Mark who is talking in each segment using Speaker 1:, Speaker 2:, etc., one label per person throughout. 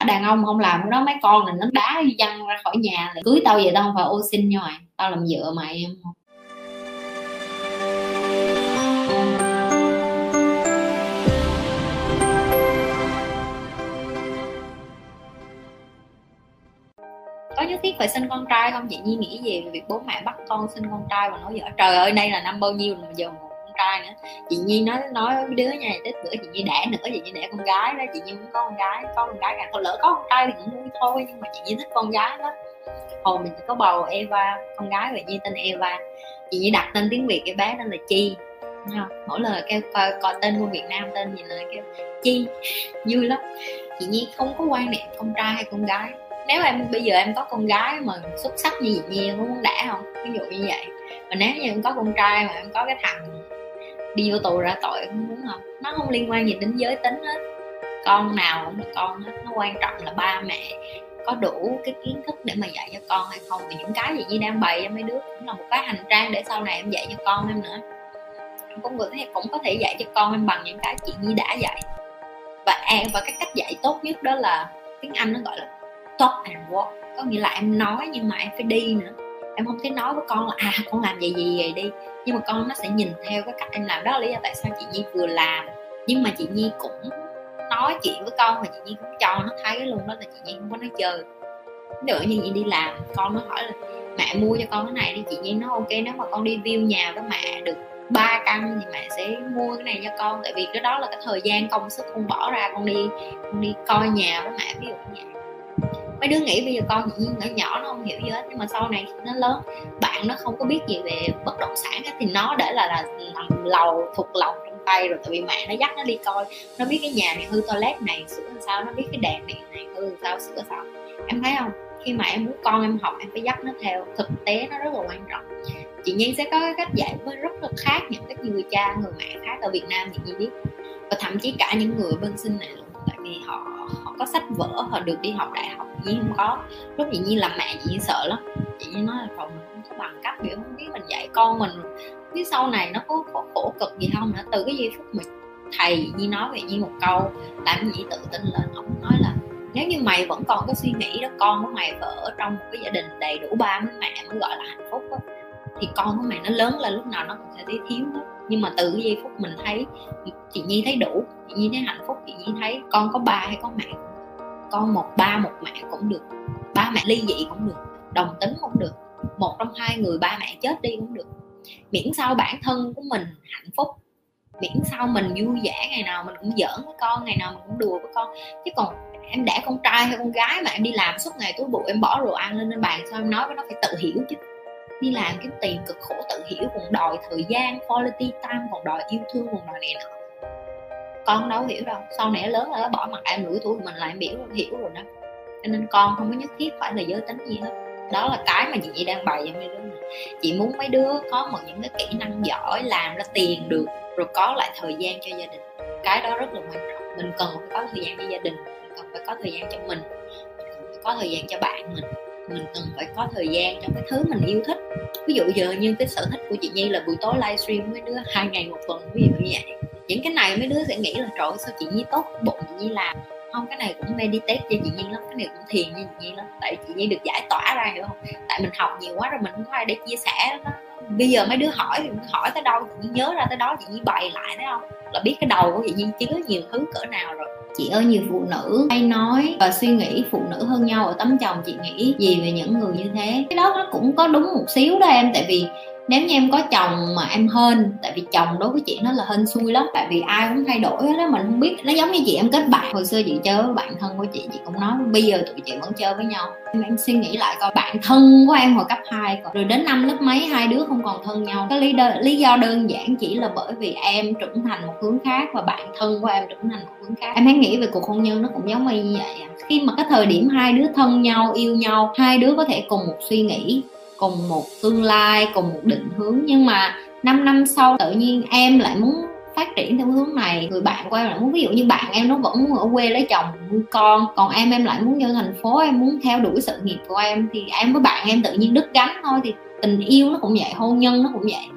Speaker 1: đàn ông không làm cái đó, mấy con này nó đá văng ra khỏi nhà. Cưới tao về tao không phải ô xin nha mày, tao làm vợ mày em. Có nhất thiết phải sinh con trai không? Chị Nhi nghĩ về việc bố mẹ bắt con sinh con trai và nói vợ trời ơi đây là năm bao nhiêu mà giờ một con trai nữa. Chị Nhi nói với đứa nha, Tết bữa chị Nhi đẻ nữa, chị Nhi đẻ con gái đó. Chị Nhi muốn có con gái cả, thôi lỡ có con trai thì cũng nuôi thôi, nhưng mà chị Nhi thích con gái đó. Hồi mình chỉ có bầu Eva, con gái vậy Nhi tên Eva. Chị Nhi đặt tên tiếng Việt cái bé tên là Chi. Mỗi lần kêu coi tên của Việt Nam tên gì là kêu Chi, vui lắm. Chị Nhi không có quan niệm con trai hay con gái. Nếu bây giờ em có con gái mà xuất sắc như chị Nhi, em có muốn đẻ không? Ví dụ như vậy. Mà nếu như em có con trai mà em có cái thằng đi vô tù ra tội, em muốn không? Nó không liên quan gì đến giới tính hết. Con nào cũng là con hết. Nó quan trọng là ba mẹ có đủ cái kiến thức để mà dạy cho con hay không. Vì những cái gì Nhi đang bày cho mấy đứa cũng là một cái hành trang để sau này em dạy cho con em nữa. Em cũng có thể dạy cho con em bằng những cái chị Nhi đã dạy. Và cái cách dạy tốt nhất đó là tiếng Anh nó gọi là talk and walk, có nghĩa là em nói nhưng mà em phải đi nữa. Em không thể nói với con là con làm gì đi, nhưng mà con nó sẽ nhìn theo cái cách em làm. Đó là lý do tại sao chị Nhi vừa làm nhưng mà chị Nhi cũng nói chuyện với con, và chị Nhi cũng cho nó thấy luôn đó là chị Nhi không có nói chơi. Ví dụ như chị đi làm, con nó hỏi là mẹ mua cho con cái này đi, chị Nhi nói ok, nếu mà con đi view nhà với mẹ được 3 căn thì mẹ sẽ mua cái này cho con, tại vì cái đó là cái thời gian công sức con bỏ ra, con đi coi nhà với mẹ, ví dụ như vậy. Mấy đứa nghĩ bây giờ con chị Nhi nhỏ nó không hiểu gì hết, nhưng mà sau này nó lớn, bạn nó không có biết gì về bất động sản thì nó để là làm lầu thuộc lòng trong tay rồi, tại vì mẹ nó dắt nó đi coi, nó biết cái nhà này hư toilet này sửa làm sao, nó biết cái đèn điện này hư làm sao sửa sao. Em thấy không, khi mà em muốn con em học em phải dắt nó theo thực tế, nó rất là quan trọng. Chị Nhi sẽ có cái cách dạy với rất là khác những cái người cha người mẹ khác ở Việt Nam chị Nhi biết, và thậm chí cả những người bên sinh này luôn, tại vì họ có sách vở, họ được đi học đại học. Chị Nhi không có. Lúc chị Nhi làm mẹ chị Nhi sợ lắm, chị Nhi nói là còn mình không có bằng cấp, biểu không biết mình dạy con mình biết sau này nó có khổ cực gì không nữa. Từ cái giây phút mà thầy chị Nhi nói về Nhi một câu làm chị tự tin lên. Ông nói là nếu như mày vẫn còn có suy nghĩ đó, con của mày phải ở trong một cái gia đình đầy đủ ba với mẹ mới gọi là hạnh phúc đó, thì con của mày nó lớn lên lúc nào nó cũng sẽ thấy thiếu hết. Nhưng mà từ cái giây phút mình thấy chị Nhi thấy đủ, chị Nhi thấy hạnh phúc, chị Nhi thấy con có ba hay có mẹ, con một ba một mẹ cũng được, ba mẹ ly dị cũng được, đồng tính cũng được, một trong hai người ba mẹ chết đi cũng được, miễn sao bản thân của mình hạnh phúc, miễn sao mình vui vẻ, ngày nào mình cũng giỡn với con, ngày nào mình cũng đùa với con. Chứ còn em đẻ con trai hay con gái mà em đi làm suốt ngày túi bụi, em bỏ đồ ăn lên bàn, sao em nói với nó phải tự hiểu chứ. Đi làm kiếm tiền cực khổ, tự hiểu, còn đòi thời gian quality time, còn đòi yêu thương, còn đòi này nọ. Con đâu hiểu đâu, sau này lớn là nó bỏ mặt em lủi tuổi mình là em hiểu rồi đó. Cho nên con không có nhất thiết phải là giới tính gì hết. Đó là cái mà chị đang bày cho mấy đứa này. Chị muốn mấy đứa có những cái kỹ năng giỏi, làm ra tiền được, rồi có lại thời gian cho gia đình. Cái đó rất là quan trọng. Mình cần phải có thời gian cho gia đình, mình cần phải có thời gian cho mình cần phải có thời gian cho bạn mình cần phải có thời gian cho cái thứ mình yêu thích. Ví dụ giờ như cái sở thích của chị Nhi là buổi tối livestream với đứa 2 ngày một tuần, ví dụ như vậy. Những cái này mấy đứa sẽ nghĩ là trời ơi sao chị Nhi tốt bụng chị Nhi làm. Không, cái này cũng meditate cho chị Nhi lắm, cái này cũng thiền cho chị Nhi lắm. Tại chị Nhi được giải tỏa ra, hiểu không? Tại mình học nhiều quá rồi mình không có ai để chia sẻ đó. Bây giờ mấy đứa hỏi thì hỏi tới đâu chị Nhi nhớ ra tới đó, chị Nhi bày lại, thấy không? Là biết cái đầu của chị Nhi chứa nhiều thứ cỡ nào rồi. Chị ơi, nhiều phụ nữ hay nói và suy nghĩ phụ nữ hơn nhau ở tấm chồng, chị nghĩ gì về những người như thế? Cái đó nó cũng có đúng một xíu đó em, tại vì nếu như em có chồng mà em hên, tại vì chồng đối với chị nó là hên xui lắm, tại vì ai cũng thay đổi đó, mình không biết. Nó giống như chị em kết bạn, hồi xưa chị chơi với bạn thân của chị cũng nói bây giờ tụi chị vẫn chơi với nhau. Em suy nghĩ lại coi, bạn thân của em hồi cấp 2 rồi đến năm lớp mấy hai đứa không còn thân nhau. Cái lý do đơn giản chỉ là bởi vì em trưởng thành một hướng khác và bạn thân của em trưởng thành một hướng khác. Em hãy nghĩ về cuộc hôn nhân nó cũng giống như vậy. Khi mà cái thời điểm hai đứa thân nhau, yêu nhau, hai đứa có thể cùng một suy nghĩ, cùng một tương lai, cùng một định hướng, nhưng mà 5 năm sau tự nhiên em lại muốn phát triển theo hướng này, người bạn của em lại muốn, ví dụ như bạn em nó vẫn muốn ở quê lấy chồng nuôi con, còn em lại muốn vô thành phố, em muốn theo đuổi sự nghiệp của em, thì em với bạn em tự nhiên đứt gánh thôi. Thì tình yêu nó cũng vậy, hôn nhân nó cũng vậy.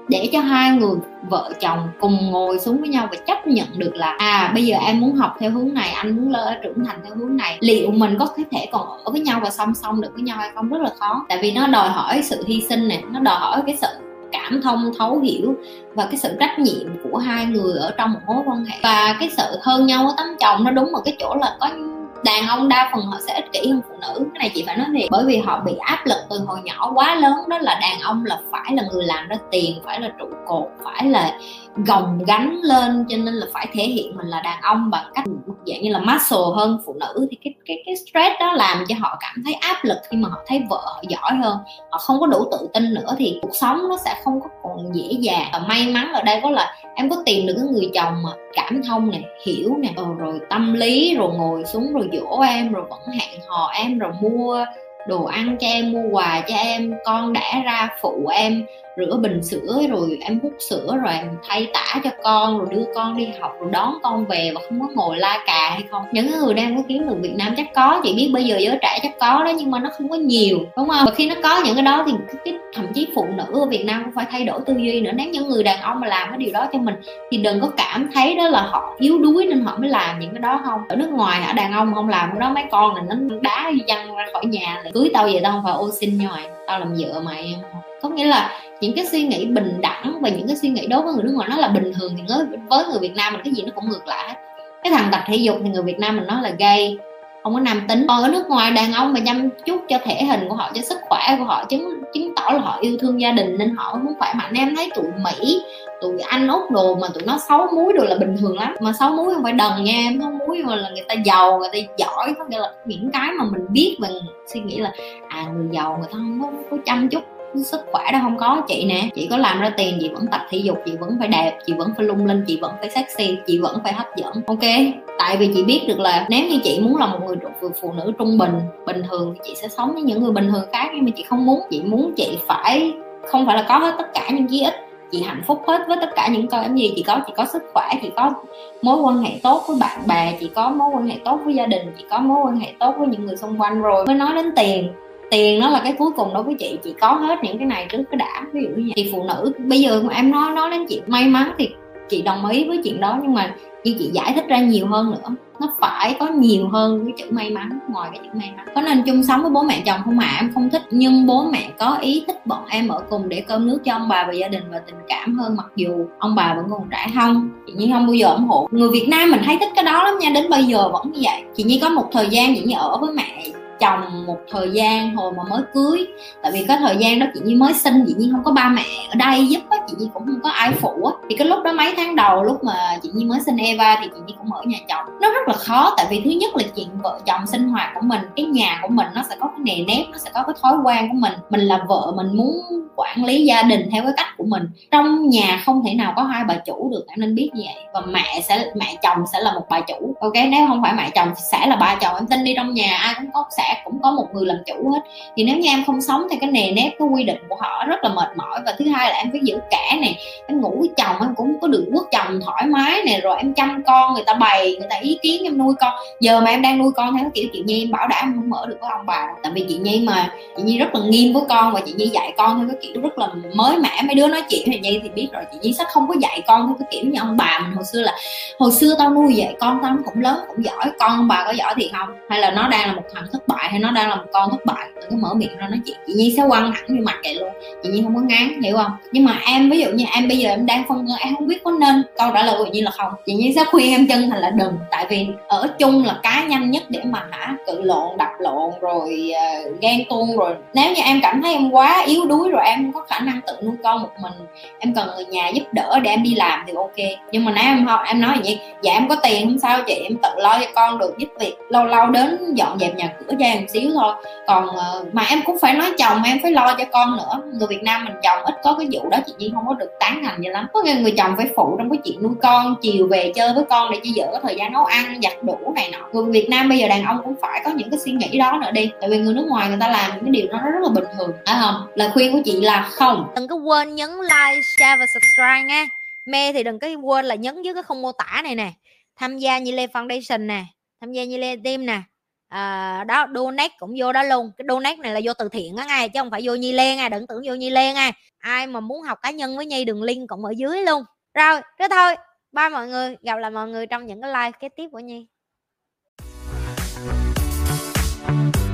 Speaker 1: để cho hai người vợ chồng cùng ngồi xuống với nhau và chấp nhận được là bây giờ em muốn học theo hướng này, anh muốn trưởng thành theo hướng này, liệu mình có thể còn ở với nhau và song song được với nhau hay không? Rất là khó, tại vì nó đòi hỏi sự hy sinh này, nó đòi hỏi cái sự cảm thông, thấu hiểu và cái sự trách nhiệm của hai người ở trong một mối quan hệ. Và cái sự hơn nhau ở tấm chồng nó đúng ở cái chỗ là có đàn ông đa phần họ sẽ ích kỷ hơn phụ nữ. Cái này chị phải nói thiệt, bởi vì họ bị áp lực từ hồi nhỏ quá lớn, đó là đàn ông là phải là người làm ra tiền, phải là trụ cột, phải là gồng gánh lên, cho nên là phải thể hiện mình là đàn ông bằng cách dạng như là muscle hơn phụ nữ. Thì cái stress đó làm cho họ cảm thấy áp lực khi mà họ thấy vợ họ giỏi hơn, họ không có đủ tự tin nữa, thì cuộc sống nó sẽ không có còn dễ dàng. Và may mắn ở đây có là em có tìm được cái người chồng mà cảm thông này, hiểu này, rồi tâm lý, rồi ngồi xuống rồi dỗ em, rồi vẫn hẹn hò em, rồi mua đồ ăn cho em, mua quà cho em, con đẻ ra phụ em rửa bình sữa, rồi em hút sữa, rồi em thay tã cho con, rồi đưa con đi học, rồi đón con về, và không có ngồi la cà hay không? Những người đang có kiếm được Việt Nam chắc có, chị biết bây giờ giới trẻ chắc có đó, nhưng mà nó không có nhiều, đúng không? Và khi nó có những cái đó thì thậm chí phụ nữ ở Việt Nam cũng phải thay đổi tư duy nữa. Nếu những người đàn ông mà làm cái điều đó cho mình thì đừng có cảm thấy đó là họ yếu đuối nên họ mới làm những cái đó. Không, ở nước ngoài hả, đàn ông không làm cái đó mấy con này nó đá văng ra khỏi nhà, là cưới tao về tao không phải ô xin nhau mày, tao làm vợ mày. Có nghĩa là những cái suy nghĩ bình đẳng và những cái suy nghĩ đối với người nước ngoài nó là bình thường, thì với người Việt Nam mình cái gì nó cũng ngược lại hết. Cái thằng tập thể dục thì người Việt Nam mình nói là gay, không có nam tính. Còn ở nước ngoài đàn ông mà chăm chút cho thể hình của họ, cho sức khỏe của họ, chứng tỏ là họ yêu thương gia đình nên họ muốn khỏe mạnh. Em thấy tụi Mỹ, tụi Anh, Úc đồ mà tụi nó xấu múi đồ là bình thường lắm. Mà xấu múi không phải đần nha em, xấu múi mà là người ta giàu, người ta giỏi. Có nghĩa là những cái mà mình biết và suy nghĩ là người giàu người ta không có chăm chút sức khỏe đó. Không có. Chị nè, chị có làm ra tiền, chị vẫn tập thể dục, chị vẫn phải đẹp, chị vẫn phải lung linh, chị vẫn phải sexy, chị vẫn phải hấp dẫn. Ok, tại vì chị biết được là nếu như chị muốn là một người phụ nữ trung bình thường thì chị sẽ sống với những người bình thường khác, nhưng mà chị không muốn. Chị muốn chị phải không phải là có hết tất cả những chí ít, chị hạnh phúc hết với tất cả những cái gì chị có sức khỏe, chị có mối quan hệ tốt với bạn bè, chị có mối quan hệ tốt với gia đình, chị có mối quan hệ tốt với những người xung quanh, rồi mới nói đến tiền nó là cái cuối cùng đối với chị có hết những cái này trước cái đã. Ví dụ như vậy. Thì phụ nữ bây giờ em nói đến chuyện may mắn thì chị đồng ý với chuyện đó, nhưng mà như chị giải thích ra nhiều hơn nữa, nó phải có nhiều hơn cái chữ may mắn. Ngoài cái chữ may mắn, có nên chung sống với bố mẹ chồng không em không thích, nhưng bố mẹ có ý thích bọn em ở cùng để cơm nước cho ông bà và gia đình và tình cảm hơn, mặc dù ông bà vẫn còn trẻ. Không, chị Nhi không bao giờ ủng hộ. Người Việt Nam mình hay thích cái đó lắm nha, đến bây giờ vẫn như vậy. Chị Nhi có một thời gian chị Nhi ở với mẹ chồng một thời gian hồi mà mới cưới, tại vì cái thời gian đó chị Nhi mới sinh, chị Nhi không có ba mẹ ở đây giúp á, chị Nhi cũng không có ai phụ á, thì cái lúc đó mấy tháng đầu lúc mà chị Nhi mới sinh Eva thì chị Nhi cũng ở nhà chồng. Nó rất là khó, tại vì thứ nhất là chuyện vợ chồng sinh hoạt của mình, cái nhà của mình nó sẽ có cái nề nếp, nó sẽ có cái thói quen của mình là vợ, mình muốn quản lý gia đình theo cái cách của mình. Trong nhà không thể nào có hai bà chủ được, em nên biết như vậy. Và mẹ chồng sẽ là một bà chủ. Ok, nếu không phải mẹ chồng thì sẽ là ba chồng. Em tin đi, trong nhà ai cũng có một người làm chủ hết. Thì nếu như em không sống theo cái nề nếp, cái quy định của họ, rất là mệt mỏi. Và thứ hai là em phải giữ cả này, em ngủ với chồng em cũng có được quốc chồng thoải mái này, rồi em chăm con, người ta bày, người ta ý kiến em nuôi con. Giờ mà em đang nuôi con theo kiểu chị Nhi, em bảo đảm em không ở được với ông bà. Tại vì chị Nhi rất là nghiêm với con, và chị Nhi dạy con theo cái kiểu rất là mới mẻ. Mấy đứa nói chuyện với Nhi thì biết rồi, chị Nhi sẽ không có dạy con theo cái kiểu như ông bà mình hồi xưa, là hồi xưa tao nuôi vậy, con tao cũng lớn cũng giỏi, con ông bà có giỏi thì không, hay là nó đang là một thằng thất bại, hay nó đang là một con thất bại, đừng có mở miệng ra nói chuyện. Chị Nhi sẽ quăng hẳn như mặt vậy luôn, chị Nhi không có ngán, hiểu không? Nhưng mà em, ví dụ như em bây giờ em đang phân vân, em không biết có nên, câu trả lời của chị Nhi là không. Chị Nhi sẽ khuyên em chân thành là đừng, tại vì ở chung là cái nhanh nhất để mà cự lộn, đập lộn, rồi ghen tuông. Rồi nếu như em cảm thấy em quá yếu đuối rồi, em có khả năng tự nuôi con một mình, em cần người nhà giúp đỡ để em đi làm thì ok. Nhưng mà nếu em nói vậy, dạ em có tiền không sao chị, em tự lo cho con được, giúp việc lâu lâu đến dọn dẹp nhà cửa cho em một xíu thôi. Còn mà em cũng phải nói chồng em phải lo cho con nữa. Người Việt Nam mình chồng ít có cái vụ đó, chị Nhi không có được tán thành vậy lắm. Có nghĩa người chồng phải phụ trong cái chuyện nuôi con, chiều về chơi với con để cho vợ có thời gian nấu ăn giặt đủ này nọ. Người Việt Nam bây giờ đàn ông cũng phải có những cái suy nghĩ đó nữa đi, tại vì người nước ngoài người ta làm những cái điều đó rất là bình thường, phải không? Lời khuyên của chị là không.
Speaker 2: Đừng có quên nhấn like, share và subscribe nha. Mê thì đừng có quên là nhấn dưới cái khung mô tả này nè, tham gia Nhi Lê Foundation nè, tham gia Nhi Lê Team nè, đó, donate cũng vô đó luôn. Cái donate này là vô từ thiện á ngay, chứ không phải vô Nhi Len nha, đừng tưởng vô Nhi Len nha. Ai mà muốn học cá nhân với Nhi, đường link cũng ở dưới luôn. Rồi thế thôi, bye mọi người, gặp lại mọi người trong những cái live kế tiếp của Nhi.